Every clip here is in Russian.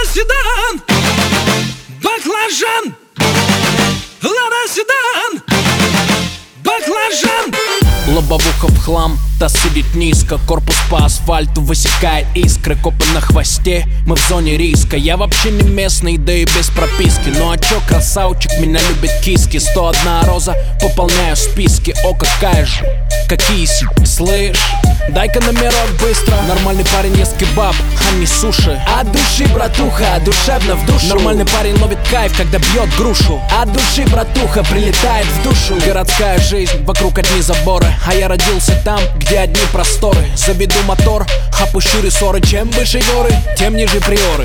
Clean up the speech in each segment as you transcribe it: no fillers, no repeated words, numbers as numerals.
седан, баклажан. Лада седан, баклажан. Лобовуха в хлам, та сидит низко. Корпус по асфальту высекает искры. Копы на хвосте, мы в зоне риска. Я вообще не местный, да и без прописки. Ну а чё, красавчик, меня любит киски. 101 роза, пополняю списки. О, какая же, какие слышь, дай-ка номерок быстро. Нормальный парень ест кебаб, а не суши. От души, братуха, душевно в душу. Нормальный парень ловит кайф, когда бьет грушу. От души, братуха, прилетает в душу. Городская жизнь, вокруг одни заборы. А я родился там, где одни просторы. Заведу мотор, опущу рессоры. Чем выше горы, тем ниже приоры.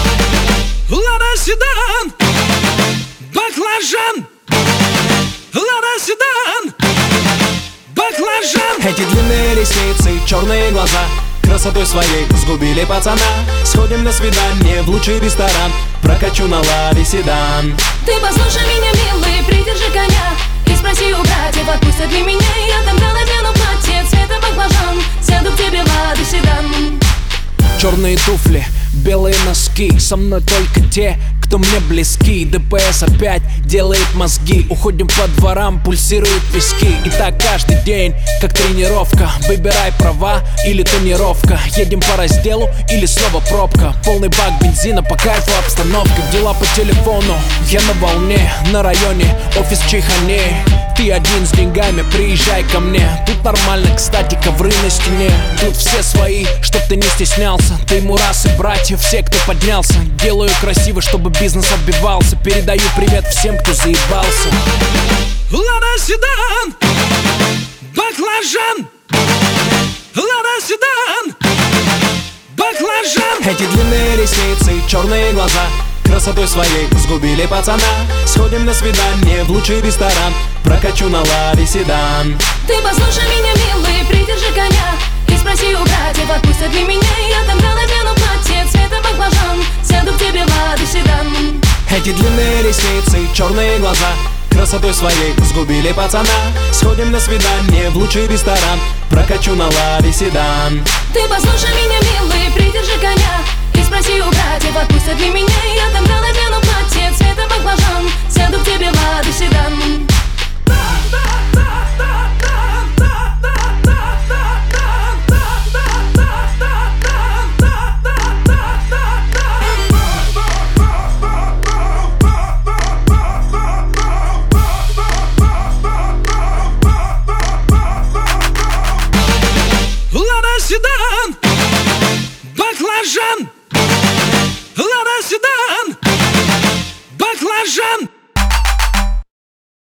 Лада седан, баклажан. Лада седан, баклажан. Эти длинные ресницы, черные глаза красотой своей сгубили пацана. Сходим на свидание в лучший ресторан. Прокачу на ладе седан. Ты послушай меня, милый, придержи коня. И спроси у братьев, отпустят ли меня. Я тогда надену платье цвета баклажан. Сяду к тебе в Ладу седан. Черные туфли, белые носки. Со мной только те, кто мне близки. ДПС опять делает мозги. Уходим по дворам, пульсируют виски. И так каждый день, как тренировка. Выбирай права или тонировка. Едем по разделу или снова пробка. Полный бак бензина, по кайфу обстановка. Дела по телефону, я на волне. На районе, офис в Чайхане. Ты один с деньгами, приезжай ко мне. Тут нормально, кстати, ковры на стене. Тут все свои, чтоб ты не стеснялся. Ты мурасы, братья, все, кто поднялся. Делаю красиво, чтобы бизнес отбивался. Передаю привет всем, кто заебался. Лада седан, баклажан. Лада седан, баклажан. Эти длинные ресницы, черные глаза красотой своей сгубили пацана. Сходим на свидание в лучший ресторан. Прокачу на ладе седан. Ты послушай меня, милый, придержи коня. И спроси у братьев, отпустят ли меня. Я тогда надену платье цвета баклажан. Сяду к тебе в Ладу седан. Эти длинные ресницы, черные глаза красотой своей сгубили пацана. Сходим на свидание в лучший ресторан. Прокачу на ладе седан. Ты послушай меня, милый, придержи коня. И спроси у братьев, отпустят ли меня. Я тогда надену платье цвета баклажан. Сяду к тебе в Ладу седан. Лада седан, баклажан.